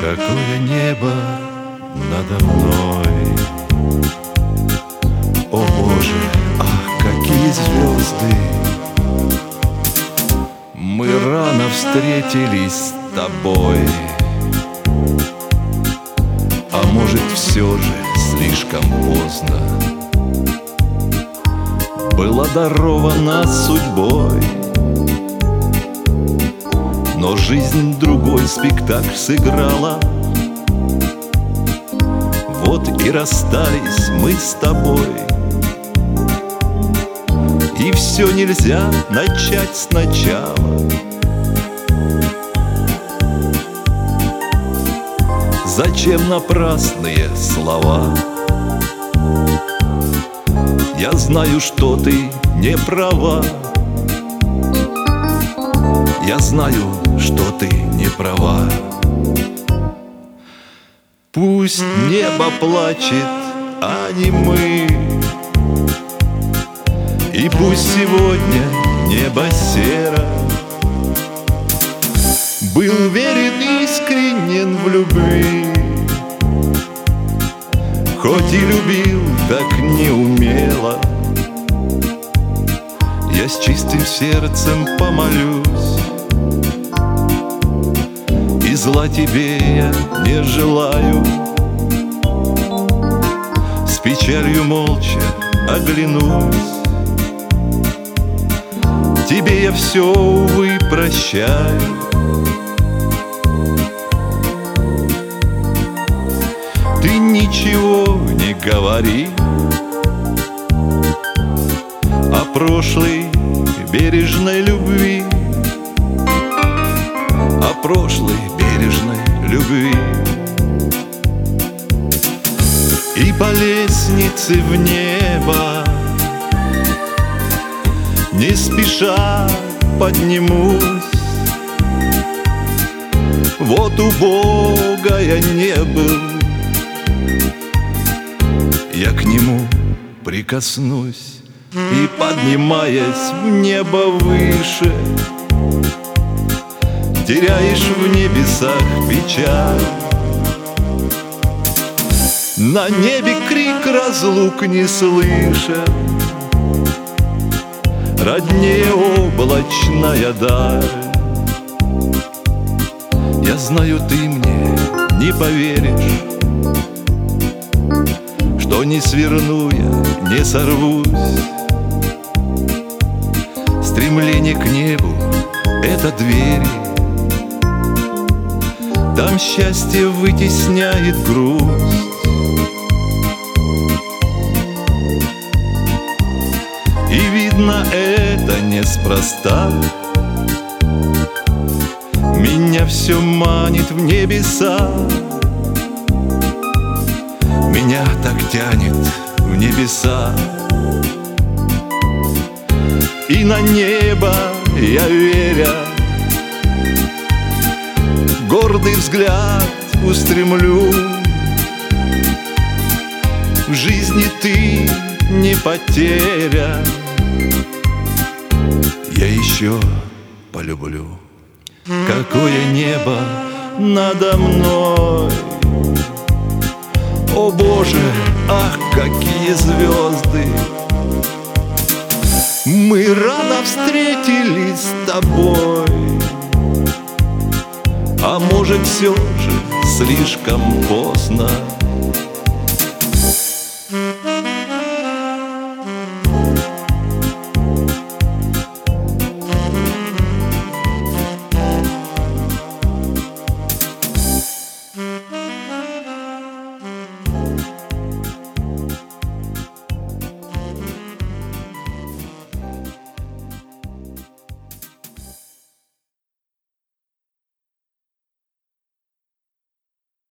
Какое небо надо мной! О Боже, ах, какие звезды! Мы рано встретились с тобой, а может, все же слишком поздно была дарована судьбой. Но жизнь другой спектакль сыграла. Вот и расстались мы с тобой. И все нельзя начать сначала. Зачем напрасные слова? Я знаю, что ты не права. Я знаю, что ты не права. Пусть небо плачет, а не мы. И пусть сегодня небо серо. Был верен и искренен в любви, хоть и любил так неумело. Я с чистым сердцем помолюсь, и зла тебе я не желаю. С печалью молча оглянусь. Тебе я все, увы, прощаю. Ты ничего не говори о прошлой бережной любви, о прошлой бережной любви. И по лестнице в небо не спеша поднимусь. Вот у Бога я не был, я к Нему прикоснусь. И, поднимаясь в небо выше, теряешь в небесах печаль. На небе крик разлук не слышен, роднее облачная даль. Я знаю, ты мне не поверишь, что не сверну я, не сорвусь. Стремление к небу — это двери, там счастье вытесняет грусть. И видно, это неспроста. Меня все манит в небеса. Меня так тянет в небеса. И на небо я, веря, гордый взгляд устремлю. В жизни ты не потеря, я еще полюблю. Какое небо надо мной! О Боже, ах, какие звезды! Мы рано встретились с тобой, а может, все же слишком поздно.